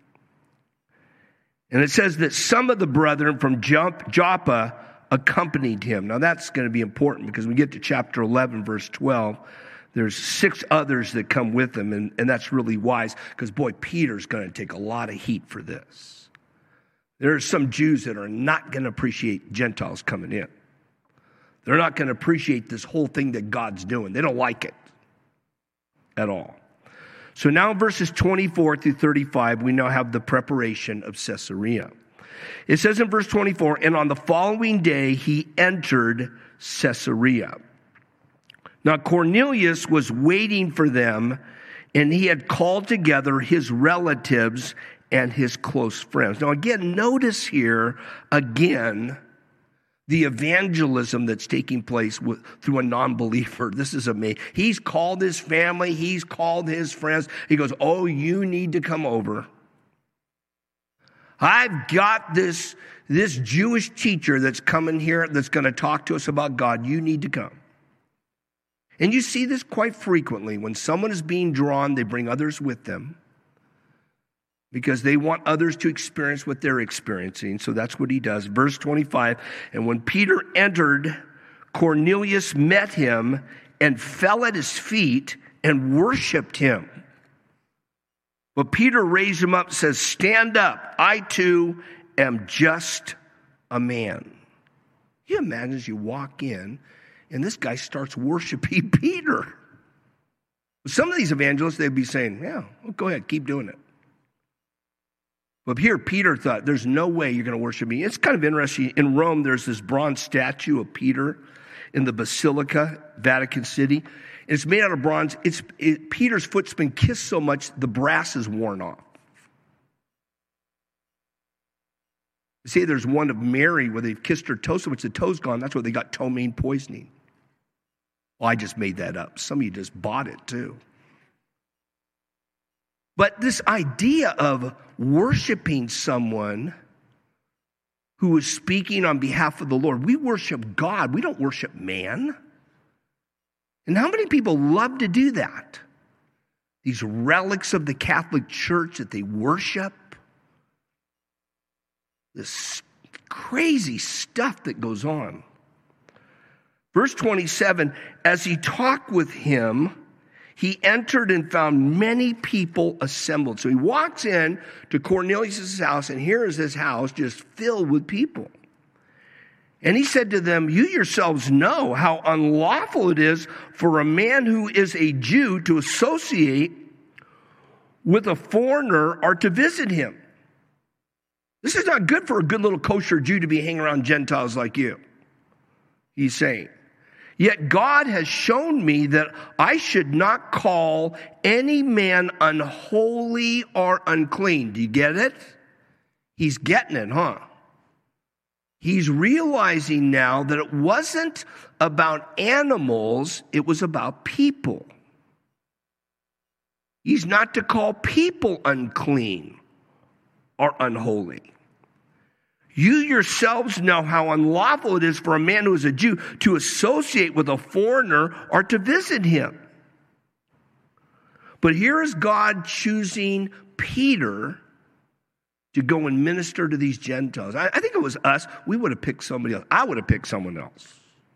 And it says that some of the brethren from Joppa accompanied him. Now that's going to be important because we get to chapter 11, verse 12. There's 6 others that come with him, and that's really wise because, boy, Peter's going to take a lot of heat for this. There are some Jews that are not going to appreciate Gentiles coming in. They're not going to appreciate this whole thing that God's doing. They don't like it at all. So now verses 24 through 35, we now have the preparation of Caesarea. It says in verse 24, and on the following day he entered Caesarea. Now Cornelius was waiting for them, and he had called together his relatives and his close friends. Now again, notice here, again, the evangelism that's taking place through a non-believer. This is amazing. He's called his family. He's called his friends. He goes, oh, you need to come over. I've got this Jewish teacher that's coming here that's going to talk to us about God. You need to come. And you see this quite frequently. When someone is being drawn, they bring others with them because they want others to experience what they're experiencing. So that's what he does. Verse 25, and when Peter entered, Cornelius met him and fell at his feet and worshiped him. But Peter raised him up and says, stand up. I too am just a man. You imagine as you walk in and this guy starts worshiping Peter. Some of these evangelists, they'd be saying, yeah, well, go ahead, keep doing it. But here, Peter thought, there's no way you're going to worship me. It's kind of interesting. In Rome, there's this bronze statue of Peter in the Basilica, Vatican City. It's made out of bronze. Peter's foot's been kissed so much, the brass is worn off. You see, there's one of Mary where they've kissed her toe so much the toe's gone. That's why they got ptomaine poisoning. Well, I just made that up. Some of you just bought it too. But this idea of worshiping someone who is speaking on behalf of the Lord, we worship God, we don't worship man. And how many people love to do that? These relics of the Catholic Church that they worship. This crazy stuff that goes on. Verse 27, as he talked with him, he entered and found many people assembled. So he walks in to Cornelius' house, and here is this house just filled with people. And he said to them, you yourselves know how unlawful it is for a man who is a Jew to associate with a foreigner or to visit him. This is not good for a good little kosher Jew to be hanging around Gentiles like you. He's saying, yet God has shown me that I should not call any man unholy or unclean. Do you get it? He's getting it, huh? He's realizing now that it wasn't about animals, it was about people. He's not to call people unclean or unholy. You yourselves know how unlawful it is for a man who is a Jew to associate with a foreigner or to visit him. But here is God choosing Peter to go and minister to these Gentiles. I think it was us. We would have picked somebody else. I would have picked someone else.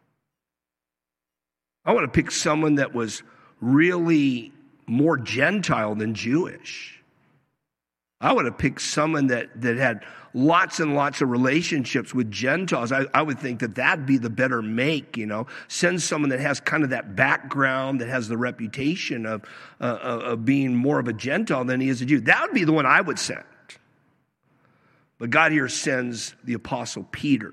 I would have picked someone that was really more Gentile than Jewish. I would have picked someone that had lots and lots of relationships with Gentiles. I would think that that'd be the better make, Send someone that has kind of that background, that has the reputation of being more of a Gentile than he is a Jew. That would be the one I would send. But God here sends the Apostle Peter.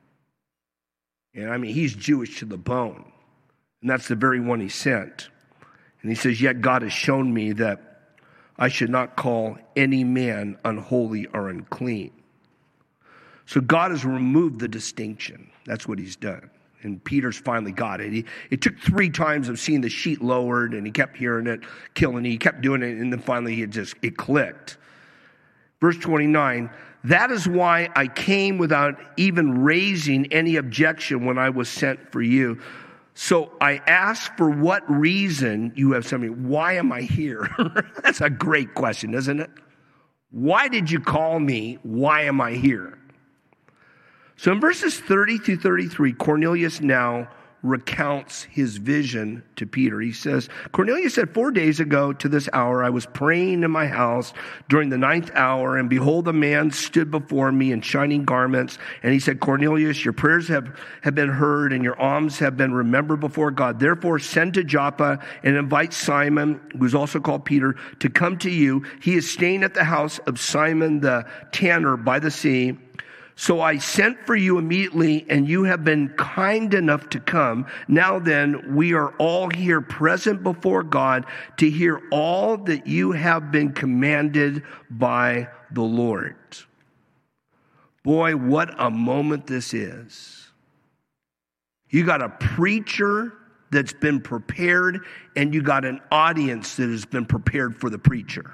And he's Jewish to the bone. And that's the very one he sent. And he says, yet God has shown me that I should not call any man unholy or unclean. So God has removed the distinction. That's what he's done. And Peter's finally got it. It took 3 times of seeing the sheet lowered, and he kept hearing it, killing it. He kept doing it, and then finally it clicked. Verse 29, that is why I came without even raising any objection when I was sent for you. So I asked for what reason you have sent me. Why am I here? That's a great question, isn't it? Why did you call me? Why am I here? So in verses 30 through 33, Cornelius now recounts his vision to Peter. He says, Cornelius said, 4 days ago to this hour, I was praying in my house during the 9th hour, and behold, a man stood before me in shining garments. And he said, Cornelius, your prayers have been heard, and your alms have been remembered before God. Therefore, send to Joppa and invite Simon, who is also called Peter, to come to you. He is staying at the house of Simon the tanner by the sea. So I sent for you immediately, and you have been kind enough to come. Now then, we are all here present before God to hear all that you have been commanded by the Lord. Boy, what a moment this is. You got a preacher that's been prepared, and you got an audience that has been prepared for the preacher.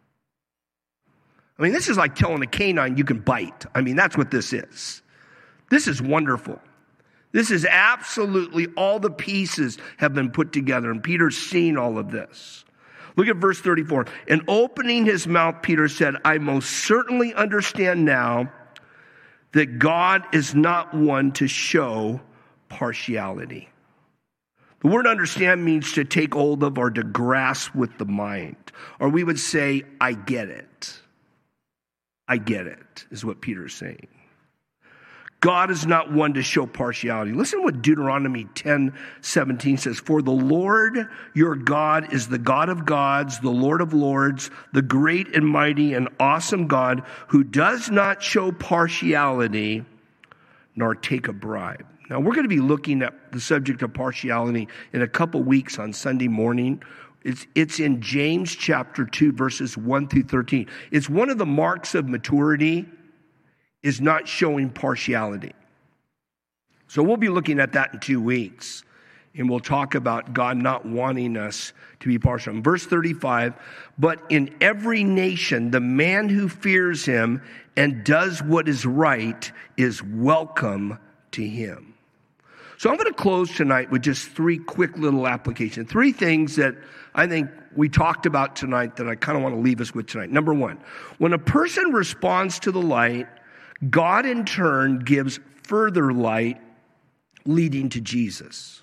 This is like telling a canine you can bite. That's what this is. This is wonderful. This is absolutely all the pieces have been put together, and Peter's seen all of this. Look at verse 34. And opening his mouth, Peter said, I most certainly understand now that God is not one to show partiality. The word understand means to take hold of or to grasp with the mind. Or we would say, I get it. I get it, is what Peter's saying. God is not one to show partiality. Listen to what Deuteronomy 10:17 says. For the Lord your God is the God of gods, the Lord of lords, the great and mighty and awesome God who does not show partiality nor take a bribe. Now, we're going to be looking at the subject of partiality in a couple weeks on Sunday morning. It's in James chapter 2, verses 1 through 13. It's one of the marks of maturity is not showing partiality. So we'll be looking at that in 2 weeks. And we'll talk about God not wanting us to be partial. In verse 35, but in every nation, the man who fears him and does what is right is welcome to him. So I'm going to close tonight with just three quick little applications. Three things that I think we talked about tonight that I kind of want to leave us with tonight. Number one, when a person responds to the light, God in turn gives further light leading to Jesus.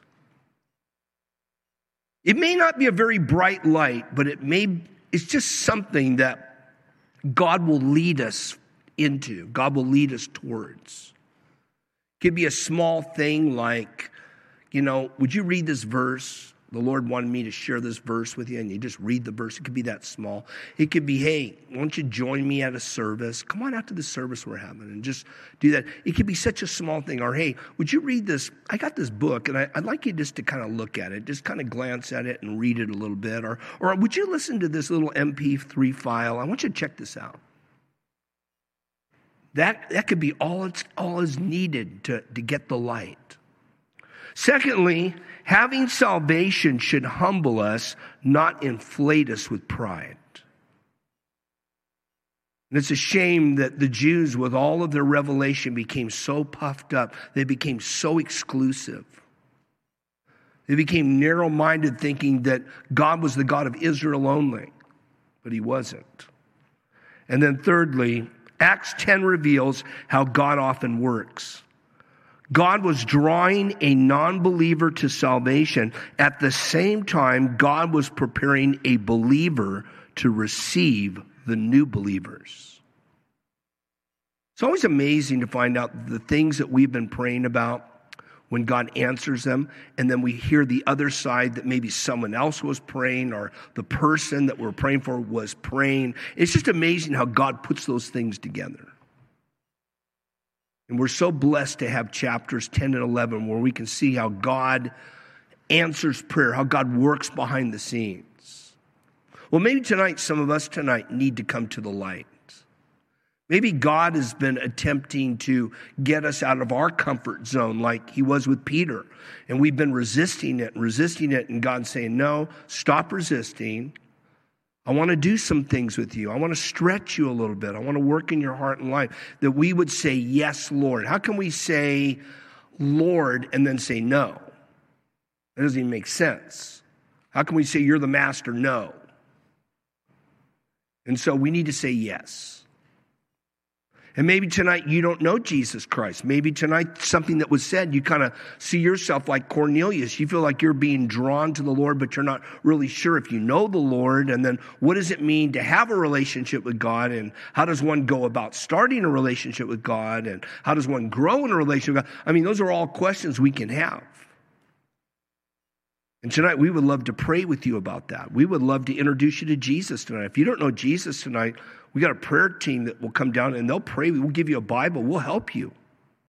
It may not be a very bright light, but it's just something that God will lead us into. God will lead us towards. It could be a small thing like, would you read this verse? The Lord wanted me to share this verse with you, and you just read the verse. It could be that small. It could be, hey, why don't you join me at a service? Come on out to the service we're having and just do that. It could be such a small thing. Or, hey, would you read this? I got this book, and I'd like you just to kind of look at it, just kind of glance at it and read it a little bit. Or would you listen to this little MP3 file? I want you to check this out. That could be all is needed to get the light. Secondly, having salvation should humble us, not inflate us with pride. And it's a shame that the Jews, with all of their revelation, became so puffed up. They became so exclusive. They became narrow-minded, thinking that God was the God of Israel only. But he wasn't. And then thirdly, Acts 10 reveals how God often works. God was drawing a non-believer to salvation. At the same time, God was preparing a believer to receive the new believers. It's always amazing to find out the things that we've been praying about when God answers them, and then we hear the other side that maybe someone else was praying or the person that we're praying for was praying. It's just amazing how God puts those things together. And we're so blessed to have chapters 10 and 11 where we can see how God answers prayer, how God works behind the scenes. Well, maybe tonight, some of us tonight need to come to the light. Maybe God has been attempting to get us out of our comfort zone like he was with Peter. And we've been resisting it, and God's saying, no, stop resisting. I want to do some things with you. I want to stretch you a little bit. I want to work in your heart and life. That we would say, yes, Lord. How can we say, Lord, and then say no? That doesn't even make sense. How can we say, you're the master? No. And so we need to say yes. And maybe tonight you don't know Jesus Christ. Maybe tonight something that was said, you kind of see yourself like Cornelius. You feel like you're being drawn to the Lord, but you're not really sure if you know the Lord. And then what does it mean to have a relationship with God? And how does one go about starting a relationship with God? And how does one grow in a relationship with God? I mean, those are all questions we can have. And tonight we would love to pray with you about that. We would love to introduce you to Jesus tonight. If you don't know Jesus tonight, we got a prayer team that will come down and they'll pray. We'll give you a Bible. We'll help you.